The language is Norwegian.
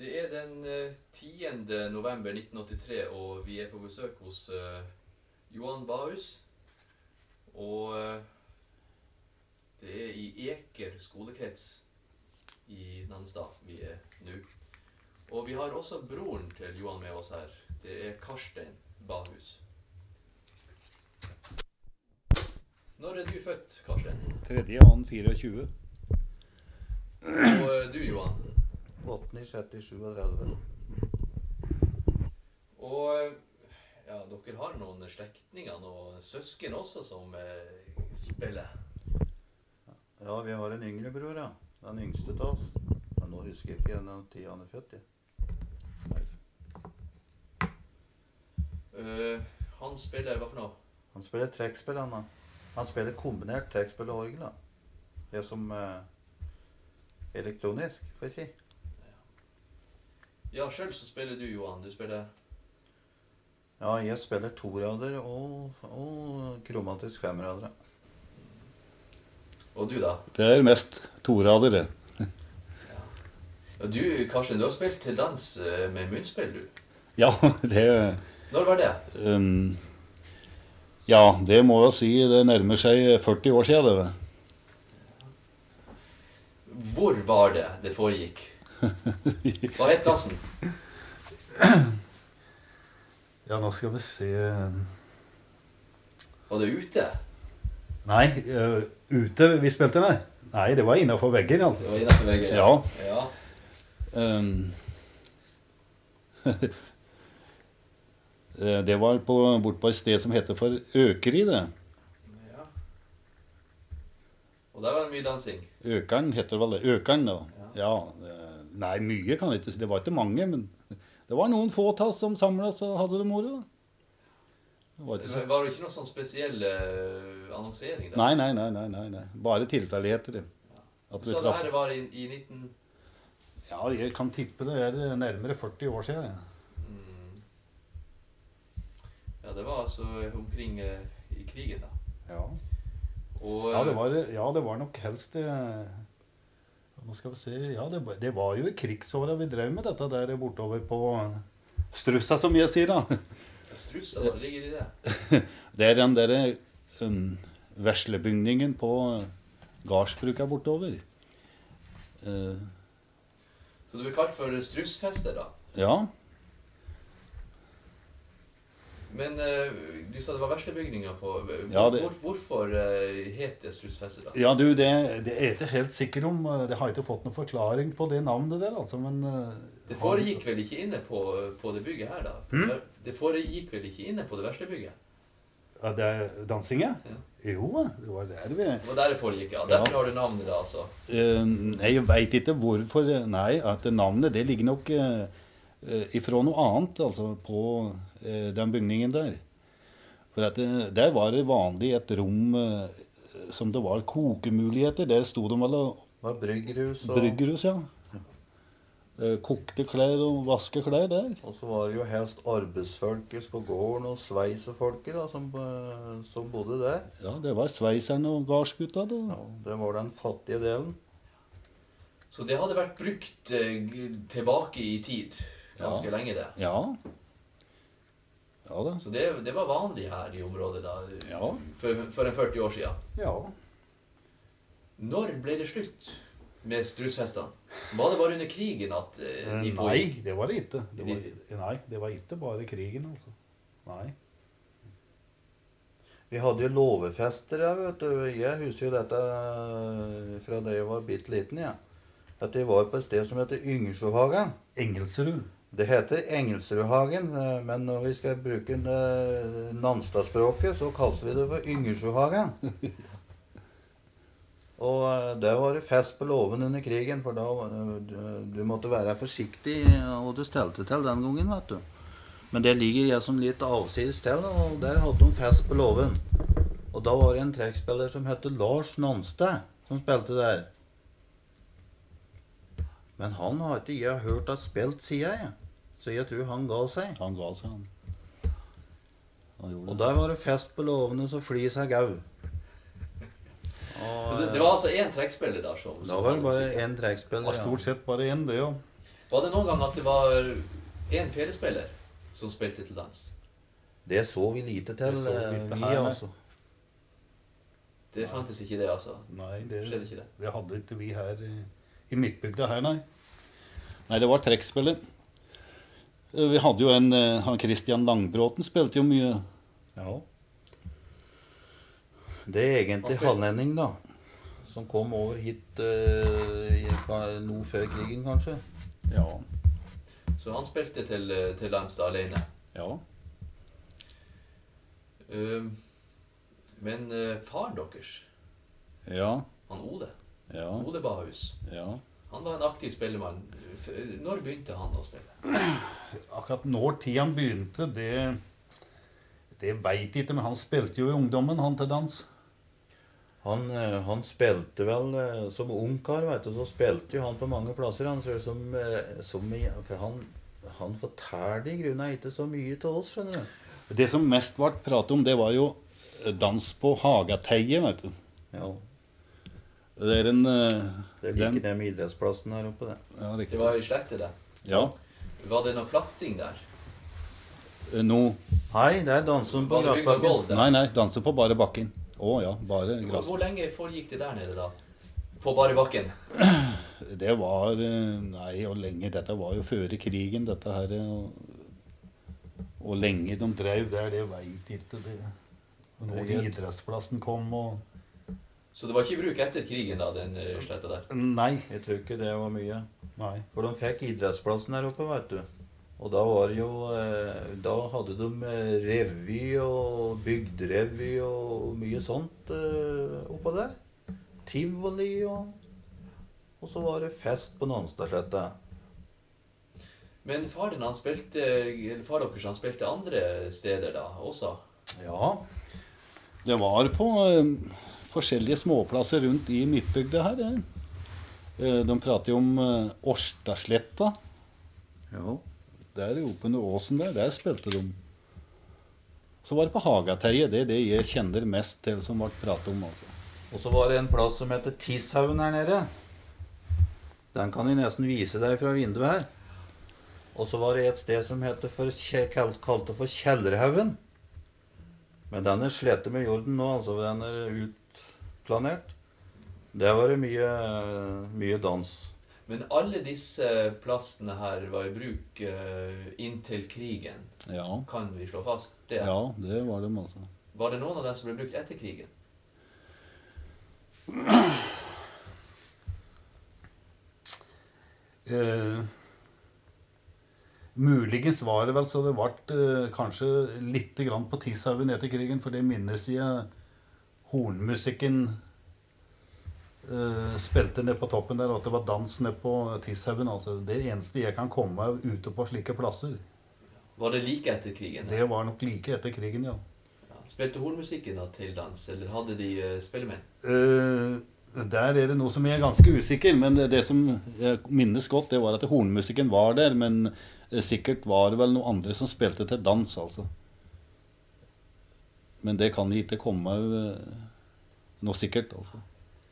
Det den 10. november 1983, og vi på besøk hos Johan Bahus. Og det I Eker skolekrets I Nannestad vi nå. Og vi har også broren til Johan med oss her. Det Karstein Bahus. Når du født, Karstein? 3.2.24. Og du, Johan? 8.6.37. Og ja, dere har noen slektninger og søsken også som spiller. Ja, vi har en yngre bror, ja. Den yngste til oss. Men nå husker jeg ikke den tiden han født I. Han spiller hva for noe? Han spiller trekkspill, han da. Han spiller kombinert trekkspill og orgel, da. Det som elektronisk, får jeg si. Ja, selv så spiller du, Johan. Du spiller... Ja, jeg spiller torader og kromatisk femrader. Og du da? Det mest toradere. Ja, du, Karsten, du har spilt til dans med munnspill, du? Ja, det... Når var det? Ja, det må jeg si, det nærmer seg 40 år siden, det. Hvor var det foregikk? Hva het dansen? Ja, nå skal vi se... Var det ute? Nei, ute vi spilte med. Nei, det var innenfor vegger, altså. Det var innenfor vegger, ja. Ja. Det var bort på et sted som heter for Økeri, det. Ja. Og der var det mye dansing. Økeren heter vel det. Økeren, da. Ja. Nei, mye kan jeg ikke si. Det var ikke mange, men det var noen få tass som samlet og hadde det moro. Var det ikke noe sånn spesiell annonsering der? Nei. Bare tilfeldigheter. Ja. Så det her var I 19... Ja, jeg kan tippe det nærmere 40 år siden. Ja. Ja, det var altså omkring I krigen da. Ja. Og, ja, det var nok helst det... Nå skal vi se... Ja, det var jo I krigsåret vi drev med dette der bortover på Strussa, som jeg sier da. Strussa, hva ligger I det? Det den der verslebygningen på gardsbruket bortover. Så det ble kalt for Strussfester da? Ja. Men du sa det var verslebygninger på... Ja, hvorfor het det Strussfester da? Ja, du, det jeg ikke helt sikker om. Det har ikke fått noen forklaring på det navnet der, altså, men... Det foregikk vel ikke inne på det bygget her da? Det foregikk vel ikke inne på det verslebygget? Ja, det dansinga? Ja. Jo, det var der vi... Det var der det foregikk, ja. Derfor har du navnet da, altså. Nei, jeg vet ikke hvorfor. Nei, at navnet, det ligger nok ifra noe annet, altså, på den bygningen der. For at der var det vanlig et rom som det var kokemuligheter. Der stod de vel og... Det var bryggerhus og... Bryggerhus, ja. Kokte klær og vaske klær der. Og så var det jo helst arbeidsfolkes på gården og sveisefolker da, som bodde der. Ja, det var sveiserne og gardsgutta da. Ja, det var den fattige delen. Så det hadde vært brukt tilbake I tid, ganske lenge det. Ja. Ja da. Så det var vanlig her I området da, ja. For en 40 år siden. Ja. Når ble det slutt med Strussfestene? Var det bare under krigen at de pågikk? Nei, det var det ikke. Nei, det var ikke bare krigen, altså. Nei. Vi hadde jo låvefester, ja, vet du. Jeg husker jo dette fra da jeg var bitte liten, ja. At jeg var på et sted som heter Yngersrudhagen. Engelsrud. Det heter Engelsrudhagen, men når vi skal bruke Nannestad-språket, så kalte vi det for Yngersrudhagen. Og der var det fest på låven under krigen, for da du måtte være forsiktig, og du stelte til den gangen, vet du. Men det ligger jeg som litt avsides til, og der hadde de fest på låven. Og da var det en trekkspiller som heter Lars Nannestad, som spilte der. Men han har ikke jeg hørt ha spilt siden, jeg. Så jeg tror han ga seg. Han ga seg, han. Og der var det fest på låvene, så fly seg gau. Så det var altså en trekkspiller der som... Da var det bare en trekkspiller, ja. Stort sett bare en, det, ja. Var det noen gang at det var en felespiller som spilte til dans? Det så vi lite til, Det så vi lite vi her, nei. altså. Det fantes ikke det, altså. Nei, Skjedde ikke det? det hadde ikke vi her i midtbygda her, nei. Nei, det var trekkspillet. Vi hadde jo han Christian Langbråten spilte jo mye. Ja. Det er egentlig halvending da, som kom over hit noe før krigen kanskje. Ja. Så han spilte til lands da alene. Ja. Men faren deres, Ja. han Ole, Ja. Ole Bahus, Ja. han var en aktiv spillemann. Når begynte han å spille? Akkurat når tiden han begynte, det vet jeg ikke, men han spilte jo i ungdommen, han til dans. Han spilte vel som ungkar, vet du, så spilte jo han på mange plasser. Han ser for han fortalte i grunnen ikke så mye til oss, skjønner du. Det som mest ble pratet om, det var jo dans på Hagateie, vet du. Ja, Det er en det liker det med idrettsplassen her oppe, det. Ja, Det riktig. var i slette det. Ja. Var det noe platting der? Nå Hei, det er dansen på Var det bygd av gressbakken. gulv der? Nei, nei, danse på bare bakken. Å ja, bare gress. Hvor lenge foregikk det der nede da? På bare bakken? Det var Nei, og lenge. Dette var jo før krigen, dette her. Og lenge de drev der, det veit ikke. Og når idrettsplassen kom og Så det var ikke i bruk etter krigen da, den sletta der? Nei. Jeg tror ikke det var mye. Nei. For de fikk idrettsplassen her oppe, vet du. Og da var det jo da hadde de revy og bygderevy og mye sånt oppå der. Tivoli og så var det fest på Nanstadsletta. Men far deres han spilte andre steder da også? Ja. Det var på forskjellige småplasser rundt i midtbygda her. De prater jo om Årstadsletta. Ja. Der oppe under åsen der spilte de. Så var det på Hagateie. Det er det jeg kjenner mest til som ble pratet om. Altså. Og så var det en plass som heter Tishaugen her nede. Den kan jeg nesten vise deg fra vinduet her. Og så var det et sted som kalte for Kjellerhaugen. Men den er slettet med jorden nå, altså den er utplanert. Der var det mye dans. Men alle disse plassene her var i bruk inntil krigen. Ja. Kan vi slå fast det? Ja, det var de altså. Var det noen av dem som ble brukt etter krigen? Muligens var det vel så det ble kanskje litt grann på Tishaugen etter krigen, for det minnes jeg hornmusikken spilte ned på toppen der, og at det var dans ned på Tishaugen. Altså, det eneste jeg kan komme ute på slike plasser. Var det like etter krigen? Det var nok like etter krigen, ja. Spilte hornmusikken da til dans, eller hadde de spillemenn? Der er det noe som jeg er ganske usikker, men det som jeg minnes godt, det var at hornmusikken var der, men sikkert var det vel noen andre som spilte til dans, altså. Men det kan ikke komme noe sikkert, altså.